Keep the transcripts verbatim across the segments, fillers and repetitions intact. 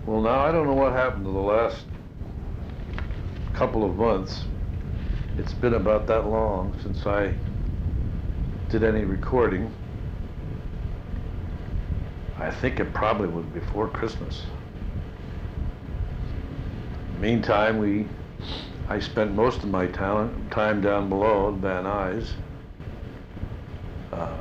Well, now I don't know what happened to the last couple of months. It's been about that long since I did any recording. I think it probably was before Christmas. Meantime, we, I spent most of my talent, time down below at Van Nuys. Uh,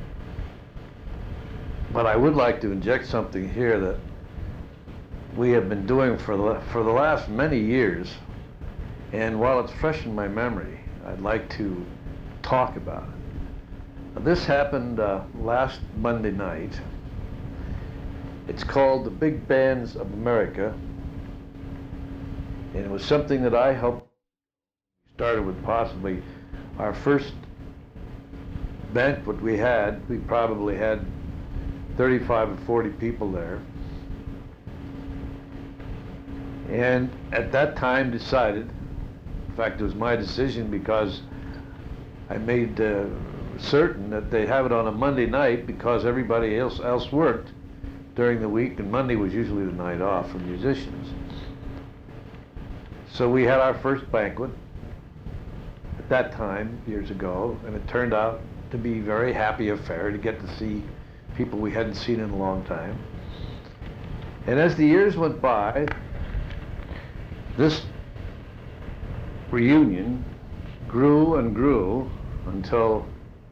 but I would like to inject something here that we have been doing for the, for the last many years. And while it's fresh in my memory, I'd like to talk about it. This happened uh, last Monday night. It's called the Big Bands of America. And it was something that I helped started with possibly our first banquet we had. We probably had thirty-five or forty people there. And at that time decided, in fact it was my decision because I made uh, certain that they have it on a Monday night because everybody else, else worked during the week, and Monday was usually the night off for musicians. So we had our first banquet at that time, years ago, and it turned out to be a very happy affair to get to see people we hadn't seen in a long time. And as the years went by, this reunion grew and grew until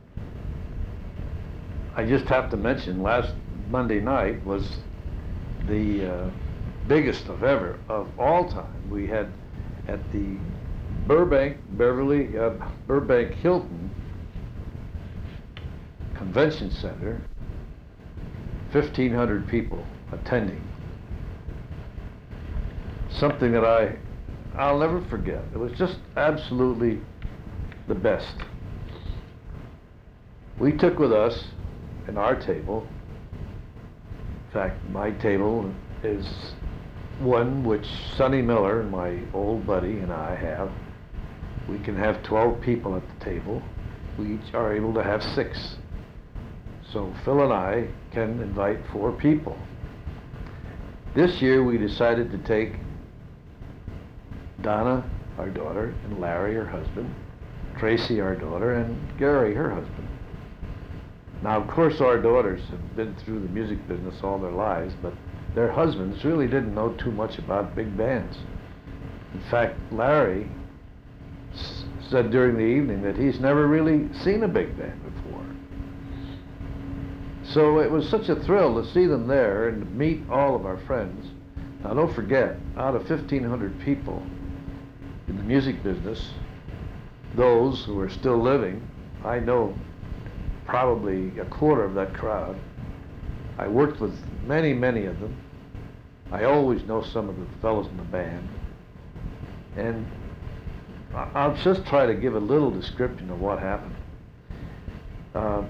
I just have to mention last Monday night was the uh, biggest of ever of all time. We had at the Burbank Beverly uh, Burbank Hilton Convention Center, fifteen hundred people attending. Something that I I'll never forget. It was just absolutely the best. We took with us in our table, in fact my table is one which Sonny Miller, my old buddy, and I have. We can have twelve people at the table. We each are able to have six. So Phil and I can invite four people. This year we decided to take Donna, our daughter, and Larry, her husband, Tracy, our daughter, and Gary, her husband. Now, of course, our daughters have been through the music business all their lives, but their husbands really didn't know too much about big bands. In fact, Larry s- said during the evening that he's never really seen a big band before. So it was such a thrill to see them there and to meet all of our friends. Now, don't forget, out of fifteen hundred people in the music business, those who are still living, I know probably a quarter of that crowd. I worked with many, many of them. I always know some of the fellows in the band. And I'll just try to give a little description of what happened. Uh,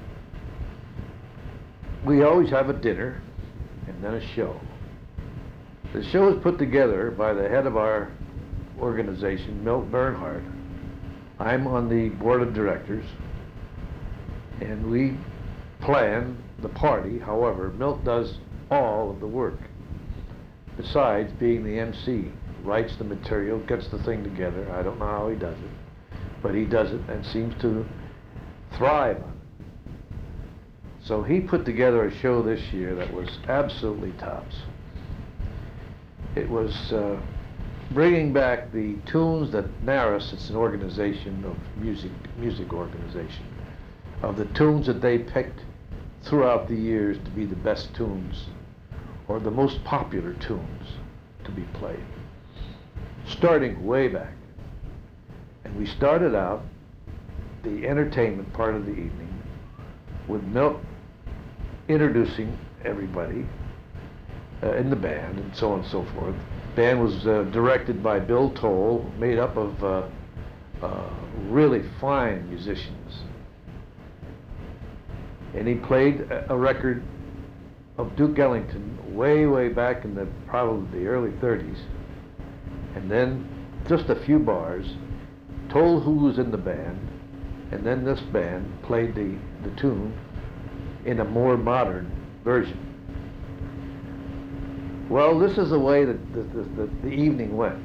we always have a dinner and then a show. The show is put together by the head of our organization, Milt Bernhardt. I'm on the board of directors, and we plan the party. However, Milt does all of the work. Besides being the M C, writes the material, gets the thing together. I don't know how he does it, but he does it and seems to thrive on it. So he put together a show this year that was absolutely tops. It was uh, bringing back the tunes that NARAS, it's an organization of music, music organization, of the tunes that they picked throughout the years to be the best tunes or the most popular tunes to be played, starting way back. And we started out the entertainment part of the evening with Milt introducing everybody uh, in the band and so on and so forth. The band was uh, directed by Bill Toll, made up of uh, uh, really fine musicians. And he played a, a record of Duke Ellington way, way back in the probably the early thirties. And then just a few bars, told who was in the band, and then this band played the, the tune in a more modern version. Well, this is the way that the, the, the, the evening went.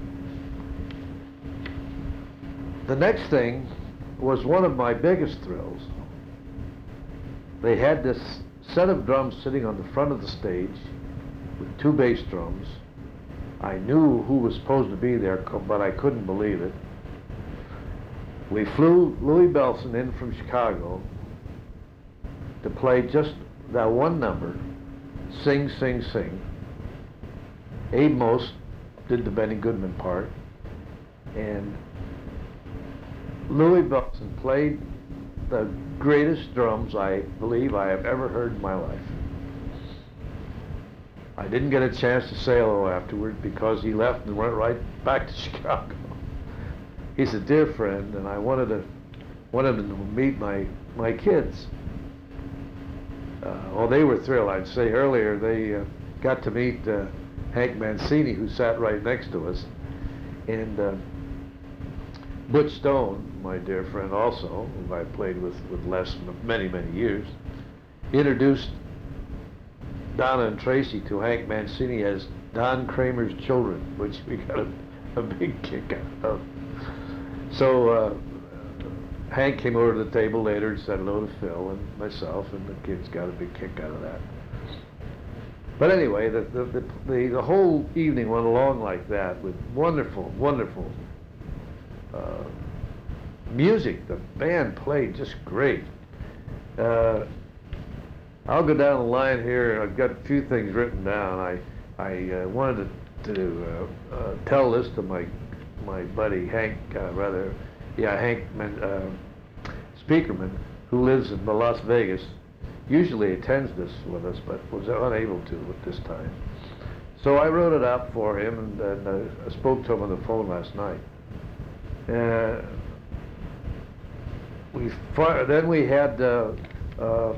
The next thing was one of my biggest thrills. They had this set of drums sitting on the front of the stage with two bass drums. I knew who was supposed to be there, but I couldn't believe it. We flew Louis Bellson in from Chicago to play just that one number, Sing, Sing, Sing. Abe Most did the Benny Goodman part, and Louis Bellson played the greatest drums I believe I have ever heard in my life. I didn't get a chance to say hello afterward because he left and went right back to Chicago. He's a dear friend, and I wanted to wanted him to meet my my kids. Uh, well, they were thrilled. I'd say earlier they uh, got to meet uh, Hank Mancini, who sat right next to us, and uh, Butch Stone, my dear friend also, who I played with with Les for many, many years, introduced Donna and Tracy to Hank Mancini as Don Kramer's children, which we got a, a big kick out of. So uh, Hank came over to the table later and said hello to Phil and myself, and the kids got a big kick out of that. But anyway, the the, the, the, the whole evening went along like that with wonderful, wonderful uh, music. The band played just great. Uh, I'll go down the line here. I've got a few things written down. I I uh, wanted to, to uh, uh, tell this to my my buddy Hank, uh, rather, yeah, Hank uh, Speakerman, who lives in Las Vegas. Usually attends this with us, but was unable to at this time. So I wrote it out for him, and, and uh, I spoke to him on the phone last night. Uh, we fi- then we had. Uh, uh,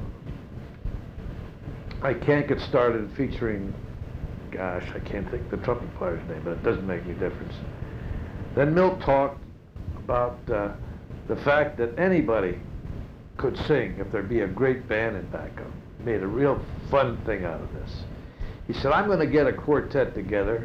I can't get started featuring, gosh, I can't think of the trumpet player's name, but it doesn't make any difference. Then Milt talked about uh, the fact that anybody could sing if there'd be a great band in backup. Made a real fun thing out of this. He said, I'm going to get a quartet together,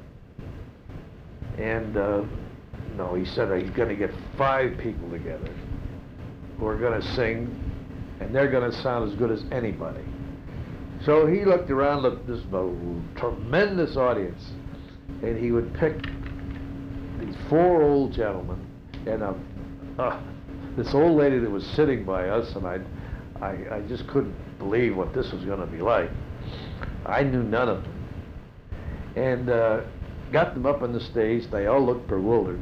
and uh, no, he said he's going to get five people together who are going to sing, and they're going to sound as good as anybody. So he looked around, looked at this a tremendous audience, and he would pick these four old gentlemen and a, uh, this old lady that was sitting by us, and I, I, I just couldn't believe what this was going to be like. I knew none of them, and uh, got them up on the stage. They all looked bewildered,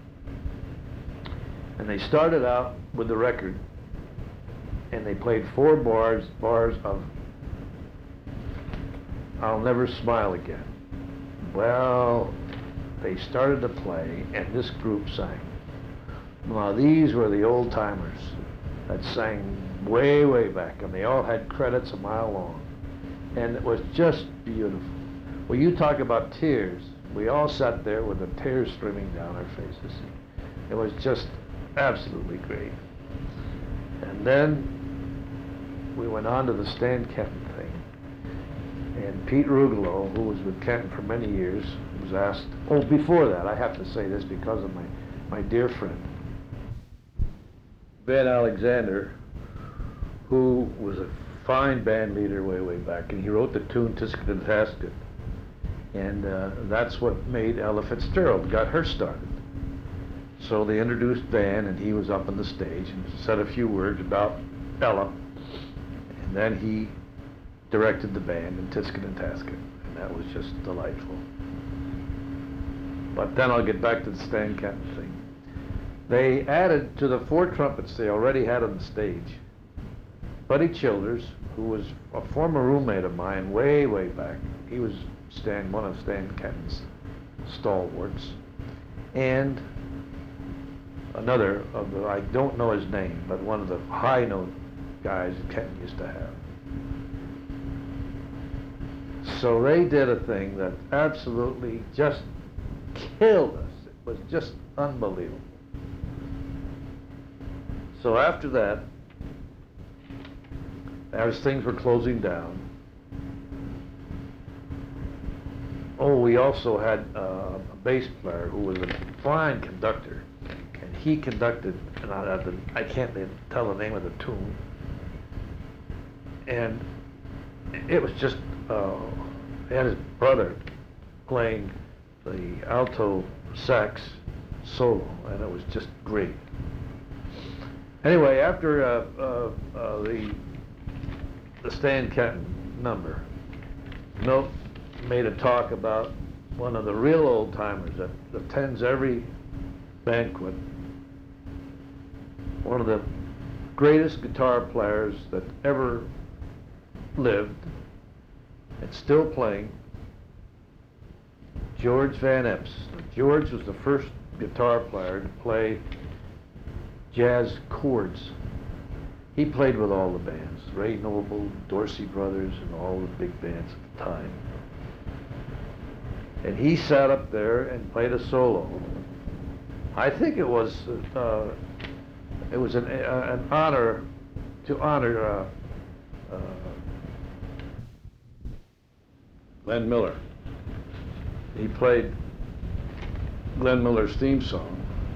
and they started out with the record, and they played four bars, bars of I'll Never Smile Again. Well, they started to play, and this group sang. Now, these were the old timers that sang way, way back, and they all had credits a mile long, and it was just beautiful. Well, you talk about tears. We all sat there with the tears streaming down our faces. It was just absolutely great. And then we went on to the Stan Kenton thing. And Pete Rugolo, who was with Kenton for many years, was asked, oh, before that, I have to say this because of my, my dear friend, Van Alexander, who was a fine band leader way, way back, and he wrote the tune Tisket Tasket. And uh, that's what made Ella Fitzgerald, got her started. So they introduced Van, and he was up on the stage and said a few words about Ella. And then he directed the band in Tisket and Tasket, and that was just delightful. But then I'll get back to the Stan Kenton thing. They added to the four trumpets they already had on the stage, Buddy Childers, who was a former roommate of mine way, way back. He was Stan, one of Stan Kenton's stalwarts, and another of the, I don't know his name, but one of the high note guys Kenton used to have. So they did a thing that absolutely just killed us. It was just unbelievable. So after that, as things were closing down, oh, we also had uh, a bass player who was a fine conductor, and he conducted, and I, I, I can't even tell the name of the tune, and it was just, uh, he had his brother playing the alto sax solo, and it was just great. Anyway, after uh, uh, uh, the the Stan Kenton number, Milt made a talk about one of the real old timers that attends every banquet, one of the greatest guitar players that ever lived and still playing, George Van Eps. George was the first guitar player to play jazz chords. He played with all the bands, Ray Noble, Dorsey Brothers, and all the big bands at the time. And he sat up there and played a solo. I think it was uh, it was an, uh, an honor to honor uh, uh, Glenn Miller. He played Glenn Miller's theme song,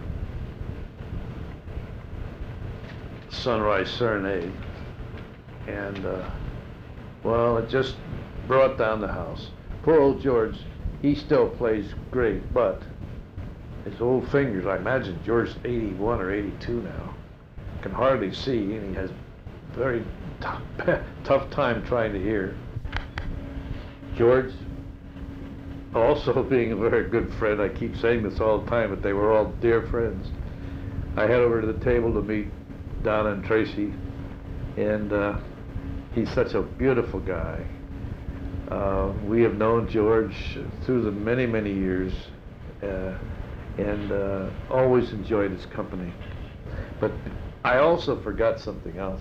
Sunrise Serenade, and uh, well, it just brought down the house. Poor old George, he still plays great, but his old fingers, I imagine George's eighty-one or eighty-two now, can hardly see, and he has very tough, tough time trying to hear. George, also being a very good friend, I keep saying this all the time, but they were all dear friends. I head over to the table to meet Donna and Tracy, and uh, he's such a beautiful guy. Uh, we have known George through the many, many years, uh, and uh, always enjoyed his company. But I also forgot something else.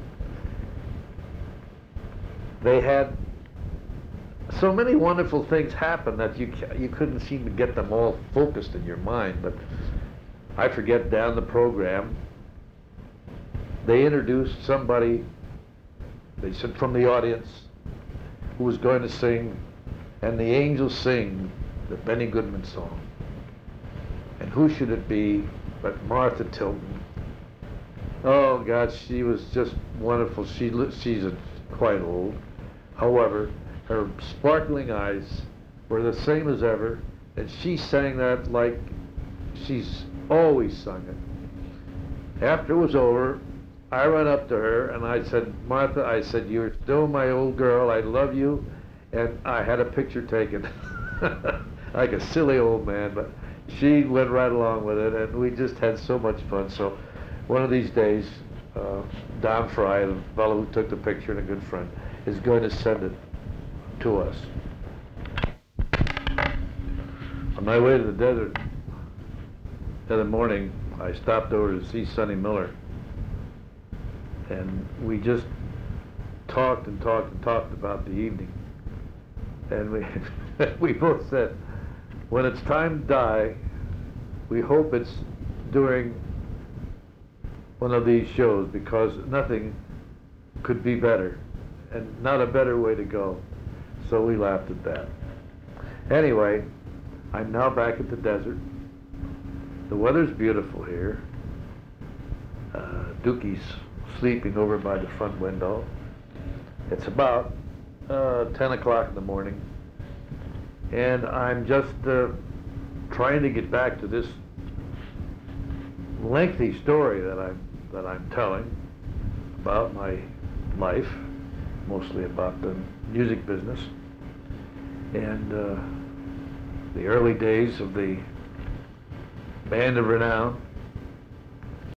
They had so many wonderful things happen that you you couldn't seem to get them all focused in your mind. But I forget, down the program, they introduced somebody, they said, from the audience, who was going to sing And the Angels Sing, the Benny Goodman song. And who should it be but Martha Tilton? Oh God, she was just wonderful. She she's a, quite old. However, her sparkling eyes were the same as ever, and she sang that like she's always sung it. After it was over, I ran up to her and I said, Martha, I said, you're still my old girl, I love you, and I had a picture taken. Like a silly old man, but she went right along with it, and we just had so much fun. So one of these days, uh, Don Fry, the fellow who took the picture and a good friend, is going to send it to us. On my way to the desert in the morning, I stopped over to see Sonny Miller, and we just talked and talked and talked about the evening. And we we both said, when it's time to die, we hope it's during one of these shows, because nothing could be better, and not a better way to go. So we laughed at that. Anyway, I'm now back at the desert. The weather's beautiful here. Uh, Dookie's sleeping over by the front window. It's about uh, ten o'clock in the morning, and I'm just uh, trying to get back to this lengthy story that I'm that I'm telling about my life, mostly about the music business, and uh, the early days of the Band of Renown,